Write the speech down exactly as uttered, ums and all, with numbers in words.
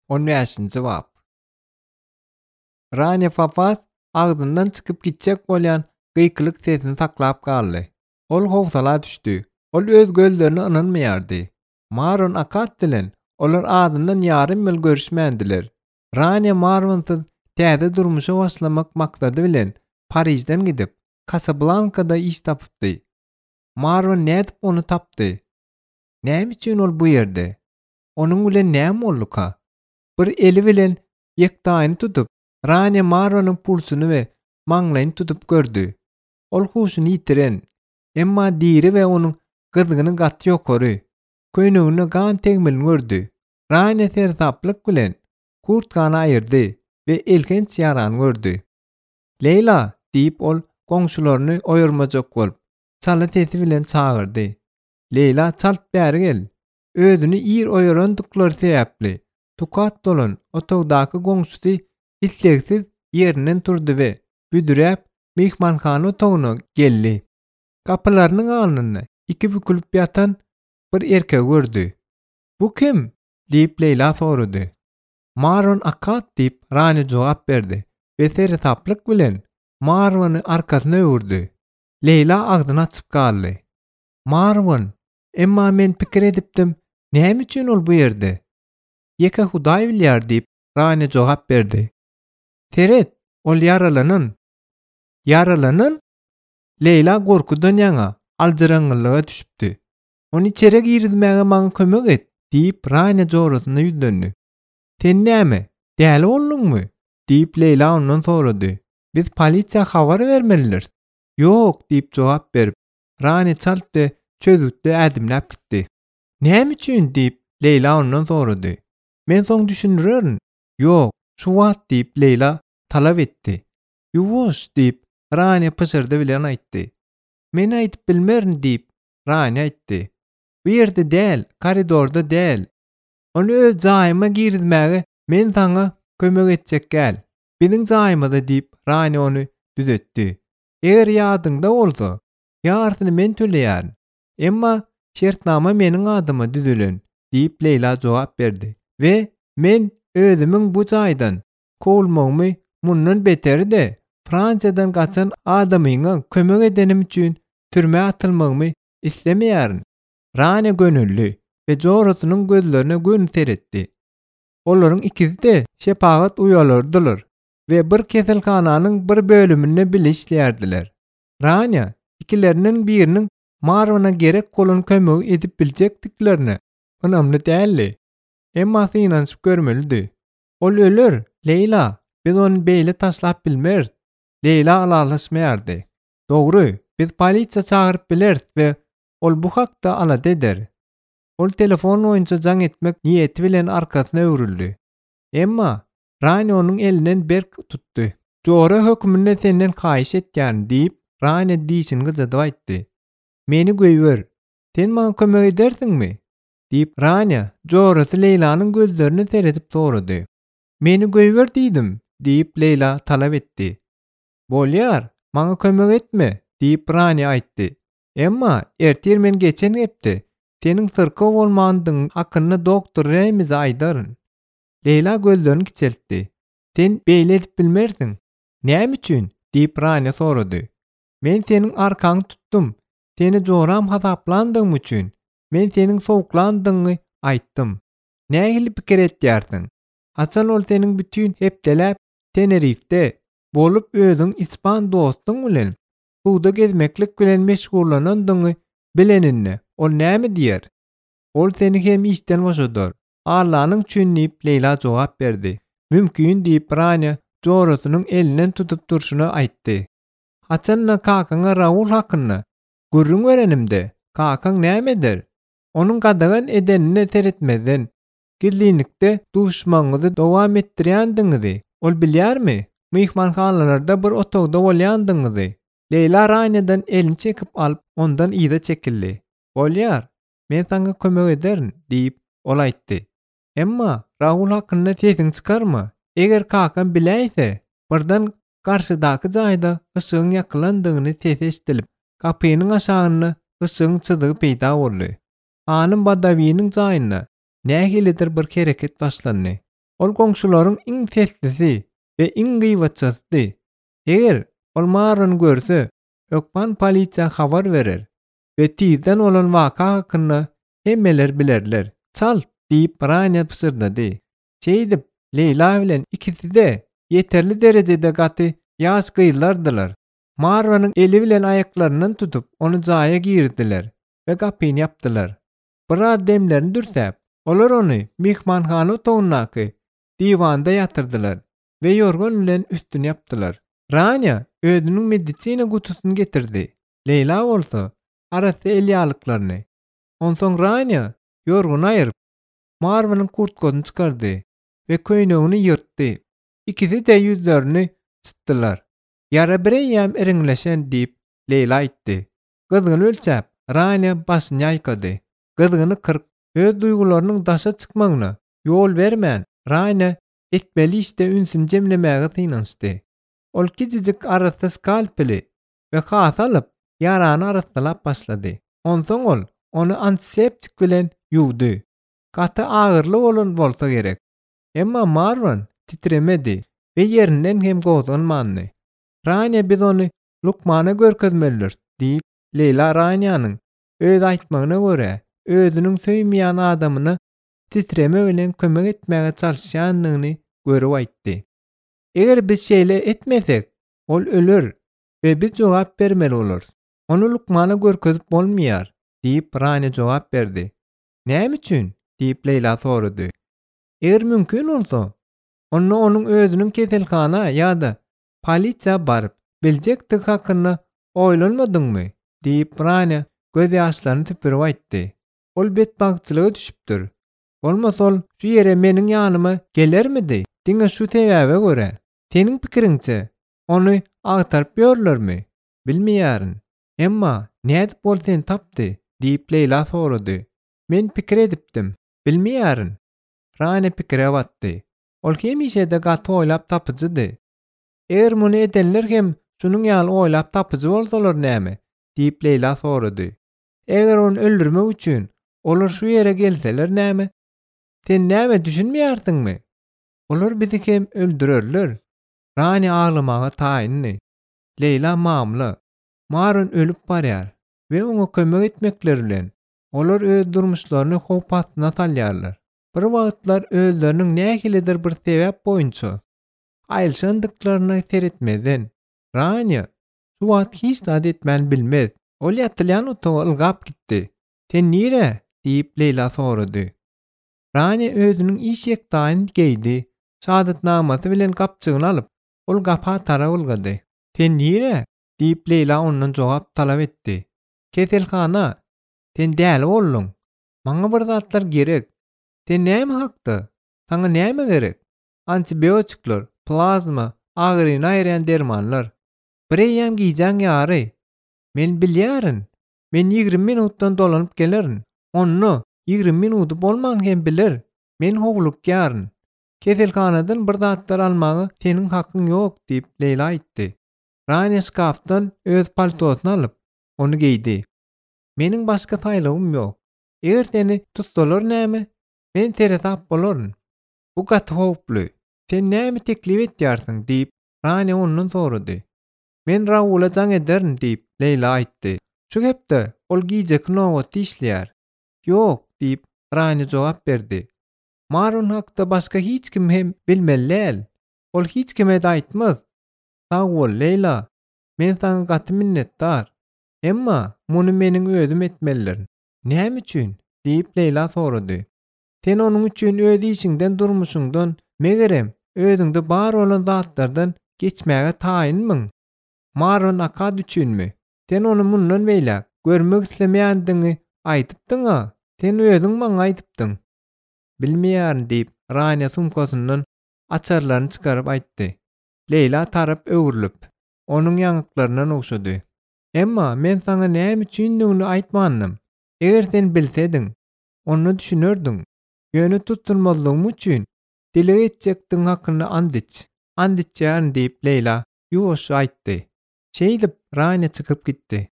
on beşinji bab. Ranya Fafas agdyndan çykyp gitjek bolýan gıykylyk sesini saklap galdy. Ol howsala düşdi. Ol öz gözlerini ynanmaýardy. Maron akat bilen olar adyndan ýarym mil görüşmändiler. Ranya Marwonsyz täze durmuşa başlamak maksady bilen Parisden gidip Casablanca'da iş tapypdy. Marwon nädip onu tapdy? Näme üçin ol bu ýerde? Onuň bilen näme bolduka? Bir eli bilen ýekdaýyny tutup Ranya Marwonyň pulsuny we maňlaýyny tutup gördü. Ol huşuny ýitiren, emma diri we onuň gyzygyny gaty ýokary, köýnegine gan tegmelini gördü. Ranya tersaplyk bilen kurtkany aýyrdy we elkenç ýarany gördü. "Leyla" diýip ol goňşularyny oýurmajak bolup, çala sesi bilen çagyrdy. "Leyla, çalt bäri gel." Özüni ýer oýurandyklar sebäpli tukat dolan otogdaky goňşusy isleksiz ýerinden turdy we büdüräp mehmanhana otogyna geldi. Kapylarynyň alnyny iki bükülip ýatan bir erkek gördü. "Bu kim?" diýip Leyla sorady. "Marwon akat" diýip Ranya jogap berdi we sersaplyk bilen Marwony arkasyna öwürdi. Leyla agdyny açyp galdy. "Marwon, emma men pikir edipdim, näme üçin ol bu ýerde?" "Ýeke Hudaý bilýär" diýip Ranya jogap berdi. "Teret, ol ýaralanyn." "Yaralanyn?" Leyla gorkudan ýaňa aljarangylyga düşüpdi. "Ony içeri girizmäge maňa kömek et" diýip Ranya jorasyna ýüzlendi. "Sen näme, däli bolduňmy?" diýip Leyla ondan sorady. "Biz polisiýa habar bermeliler." "Ýok" diýip jogap berip Ranya çaltdy, çözükde ädimläp gitdi. "Näme üçin?" diýip Leyla ondan sorady. "Men soň düşünýärin." "Ýok, şu wagt" diýip Leyla talap etdi. "Ýuwuş" diýip Ranya pysyrdy bilen aýtdy. "Men aýdyp bilmerin" diýip Ranya aýtdy. "Bu ýerde däl, koridorda däl. Ony öz jaýyma girizmäge men saňa kömek etjek gäl. Biziň jaýymyza" diýip Ranya ony düzetdi. "Eger ýadyňda bolsa, ýarsyny men töleýärin. Emma şertnama meniň adyma düzülen" diýip Leyla jogap berdi. "We men özümiň bu jaýdan kowulmagymy mundan beteri-de Fransiýadan gaçan adamyňa kömek edenim üçin türme atylmagymy islemeýärin." Ranya gönüllü we jorasynyň gözlerine gün seretdi. Olaryň ikisi-de şepagat uýalardylar we bir keselhananyň bir bölüminde birleşip işleýärdiler. Ranya ikileriniň biriniň Marwona gerek bolan kömegi edip biljekdiklerini önümli däldi. Emma synanyp görmelidi. "Ol öler, Leyla, biz onu beýle taşlap bilmeris." Leyla alalaşmaýardy. "Dogry, biz polisiýa çagyryp bileris we ol bu hakda ala eder." Ol telefon oýunça jaň etmek niýeti bilen arkasyna öwrüldi. Emma Ranya onuň elinden berk tutdy. "Jora hökmünde senden haýyş etýän" diýip Ranya diýişini gyzadyp aýtdy. "Meni göýber. Sen maňa kömek edersiňmi?" diýip Ranya jorasy Leylanyň gözlerini seretip sorady. "Meni göýber diýdim" diýip Leyla talap etdi. "Bolýar, maňa kömek etme" diýip Ranya aýtdy. "Emma ertir men geçen gepdi. Seniň syrka bolmandyň hakyny doktor Remiz aýdaryn." Leyla gözlerini kiçeltdi. "Sen beýle edip bilmersiň. Näme üçin?" diýip Ranya sorady. "Men seniň arkaňy tutdum. Seni joram hasaplandygyň üçin. Men seniň sowuklandygyny aýtdym. Nähili pikir etýärsiň? Açan ol seniň bütün hepdeläp Tenerifde bolup özüň ispan dostuň bilen suwda gezmeklik bilen meşgullanandygyny bileninne ol näme diýer? Ol seni hem işden boşadar. Allanyň üçin" diýip Leyla jogap berdi. "Mümkin" diýip Ranya jorasynyň elinden tutup durşuny aýtdy. "Haçanla kakaňa Raul hakyny gürrüň berenimde. Kakaň näme der? Onuň gadagan edenine seretmeden gizlilikde duşmaňyzy dowam etdirýändiňizi ol bilýärmi? Mehmanhanalarda bir otogda bolýandyňyzy." Leyla Ranyadan elini çekip alıp ondan ýyza çekildi. "Bolýar, men saňa kömek ederim" diýip ol aýtdy. "Emma Raul hakyny sesiň çykarma. Eger kakaň biläýse, birden garşydaky jaýda ışıgyň ýakylandygyny ses eşdilip, kapynyň aşagyny ışıgyň çyzygy peýda boldy. Hanym Badawiýanyň jaýyna nähilidir bir hereket başlandy. Ol goňşularyň iň seslisi we iň gybbatçysy. Eger ol Maryny görse, ökman polisiýa habar berer we tizden olan waka hakynda hemmeler bilerler. Çal diýip Rania pysyrdy. Şeýdip Leyla bilen ikisi-de ýeterli derejede gaty ýaş gyzlardylar. Marwanyň eli bilen ayaklaryndan tutup onu jaýa girdiler we gapyny ýapdylar. Bir demlerini dürsäp, olar onu mihmanhana otagyndaky divanda ýatyrdylar we ýorgan bilen üstüne ýapdylar. Rania özüniň medisina gutusyny getirdi. Leyla bolsa arasy el ýalyklaryny. Onsoň Rania ýorguny aýryp Marwanyň kurtkasyny çykardy we köýnegini ýyrtdy. İkisi de ýüzlerini çytdylar. Ýara bireýem eriňleşen diýip Leyla aýtdy. Gyzygyny ölçäp Rania başyny ýaýkady. Gyzygyny kırk, öz duýgularynyň daşa çykmagyna ýol bermän Rania etmeli işte ünsün jemlemäge tynanşdy. Ol kicik arasy skalpeli we has alyp ýarany arasylap başlady. Onsoň ol onu antiseptik bilen ýuwdy. Gaty agyrly bolan bolsa gerek. Emma Marwan titremedi we ýerinden hem gozanmandy. Rania biz onu Lukmana görkezmelidir diýip Leyla Raniýanyň öz aýtmagyna görä özüniň söýmeýän adamyna titreme bilen kömek etmäge çalyşýanlygyny görüp aýtdy. Eger biz şeýle etmesek, ol öler we biz jogap bermeli bolary. Onu Lukmana görkezip bolmaýar diýip Rania jogap berdi. Näme üçin? diýip Leyla sorady. Eger mümkin bolsa, onu onuň özüniň keselhana ýa-da polisiýa baryp biljekdik hakynda oýlanmadyňmy? diýip Rania göz ýaşlaryny tüpürip aýtdy. Ol betbagçylyga düşüpdir. Bolmasa ol şu ýere meniň ýanyma gelermidi? Diňe şu sebäbe görä. Seniň pikiriňçe onu agtaryp ýörlermi? Bilmeýärin. Emma nädip bol sen tapdy? diýip Leyla sorady. Men pikir edipdim. Bilmeýärin. Rania pikire batdy. Ol hemişe de gaty oýlap tapyjydy. Eger muny edenler hem şunuň ýaly oýlap tapyjy bolsalar näme? diýip Leyla sorady. Eger onu öldürmek üçin olar şu ýere gelseler näme? Sen näme düşünmeýärsiňmi? Olar bizi hem öldürerler. Rania ağlamaga taýinli. Leyla mamly. Marwan ölüp barýar we oňa kömek etmekleri bilen olar öz durmuşlaryny howp astyna salýarlar. Bir wagtlar özleriniň nähilidir bir sebäp boýunça aýlşandyklaryny seretmeden Rania şu wagt hiç zat etmän bilmez. Ol ýatylýan otaga ylgap gitdi. Sen nire? diýip Leyla sorady. Rania özüniň iş ýekdaýyny geydi. Şahatnamasy bilen gapçygyny alyp ol gapa tara ulgady. Sen nire? diýip Leyla ondan jogap talap etdi. Keselhana. Sen däl boldun. Maňa bir zatlar gerek. Sen näme hakda? Saňa näme gerek? Antibiotikler, plazma, agryny aýran dermanlar. Bireýem giýjäň ýary. Men bilýärin. Men ýigrim minutdan dolanyp gelerin. Onu ýigrim minuty bolmaň hem biler. Men howlukýaryn. Keselhanadan bir zatlar almagy seniň hakyň ýok diýip Leyla aýtdy. Rania şkafdan öz paltosyny alyp onu giydi. Meniň başga taýlygym ýok. Eger seni tutsalar näme? Men seni tap bolaryn. Bu gaty howply. Sen näme teklip etýärsiň diýip Rania ondan sorady. Men Raula jaň ederin diýip Leyla aýtdy. Şu hepde ol giýjek nowat işleýär. Ýok diýip Rania jogap berdi. Marwan hakda başga hiç kim hem bilmeli. Ol hiç kime de aýtmaz. Sag bol Leyla. Men saňa gaty minnetdar. Emma muny meniň özüm etmeliler. Näme üçin? diýip Leyla sorady. Sen onuň üçin öz işiňden durmuşyňdan megerem özüňde bar bolan zatlardan geçmäge taýynmyň. Marwan akad üçinmi? Sen onu mundan beýle görmek islemeýändiňi aýtypdyň-a? Sen özüň maňa aýtypdyň. Bilmeýärin diýip Rania sumkasyndan açarlaryny çykaryp aýtdy. Leyla tarap öwürlüp onuň ýangyklaryna okşady. Emma men saňa näme üçindigini aýtmandym. Eger sen bilsediň, onu düşünerdiň. Ýöne tutulmazlygyň üçin dile etjekdiň hakyny andyç. Andyçýan diýip Leyla ýuwaş aýtdy. Şeýdip Rania çykyp gitdi.